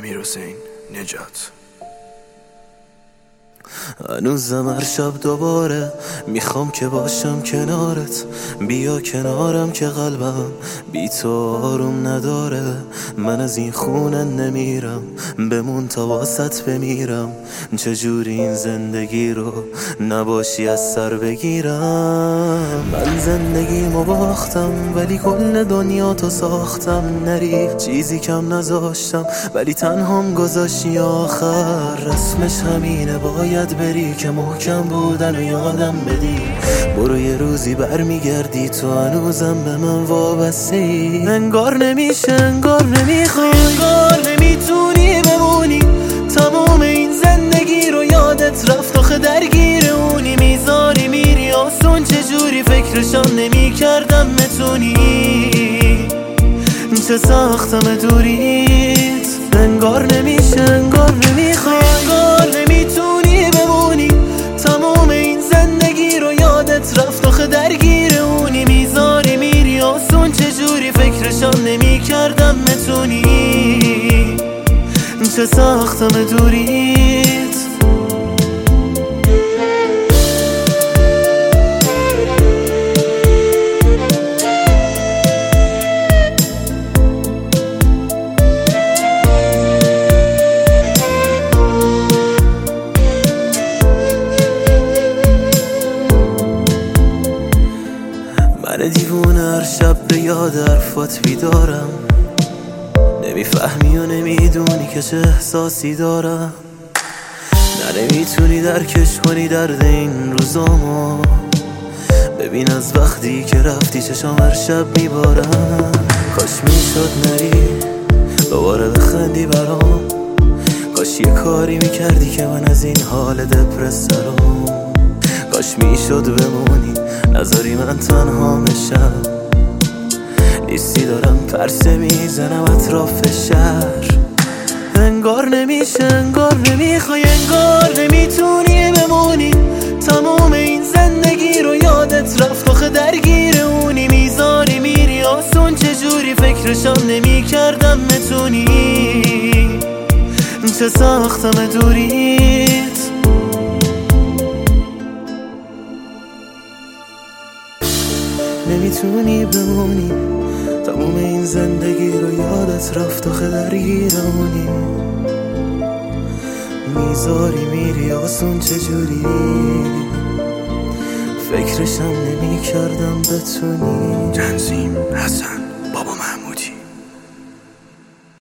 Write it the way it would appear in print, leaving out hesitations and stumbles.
امیرحسین نجات. هنوزم هر شب دوباره میخوام که باشم کنارت، بیا کنارم که قلبم بی تو آروم نداره. من از این خونه نمیرم، بمون تا واسط بمیرم. چجوری این زندگی رو نباشی از سر بگیرم. من زندگیمو باختم ولی کل دنیا تو ساختم. نری چیزی کم نذاشتم ولی تنهام گذاشتی آخر. رسمش همینه باید بری که محکم بودن و یادم بدی. برو یه روزی برمیگردی تو هنوزم به من وابسته ای. انگار نمیشه انگار نمیخوای انگار نمیتونی بمونی. تمام این زندگی رو یادت رفت آخه درگیر اونی. میذاری میری آسون چجوری فکرشم نمیکردم بتونی. چه ساختم دوریت. انگار نمیشه انگار نمیخوای انگار نمیتونی بمونی. تمام این زندگی رو یادت رفت آخه درگیر اونی. میذاری میری آسون چجوری فکرشم نمیکردم بتونی. چه ساختم دوریت. من دیوونه هر شب به یاد حرفات بیدارم. نمیفهمی و نمیدونی که چه احساسی دارم. نه نمیتونی درکش کنی درد این روزامو. ببین از وقتی که رفتی چشام هر شب میبارم. کاش میشد نری دوباره بخندی برام. کاش یه کاری میکردی که من از این حال دپرس سرم. کاش میشد بمونی نذاری من تنها بشم. نیستی دارم پرسه میزنم اطراف شهر. انگار نمیشه انگار نمیخوای انگار نمیتونی بمونی. تمام این زندگی رو یادت رفت آخه درگیر اونی. میذاری میری آسون چجوری فکرشم نمیکردم بتونی. چه ساختم دوریت. نمیتونی بمونی. تموم این زندگی رو یادت رفت آخه درگیرمونی. میذاری میری آسون چجوری فکرشم نمی کردم بتونی. تنظیم حسن.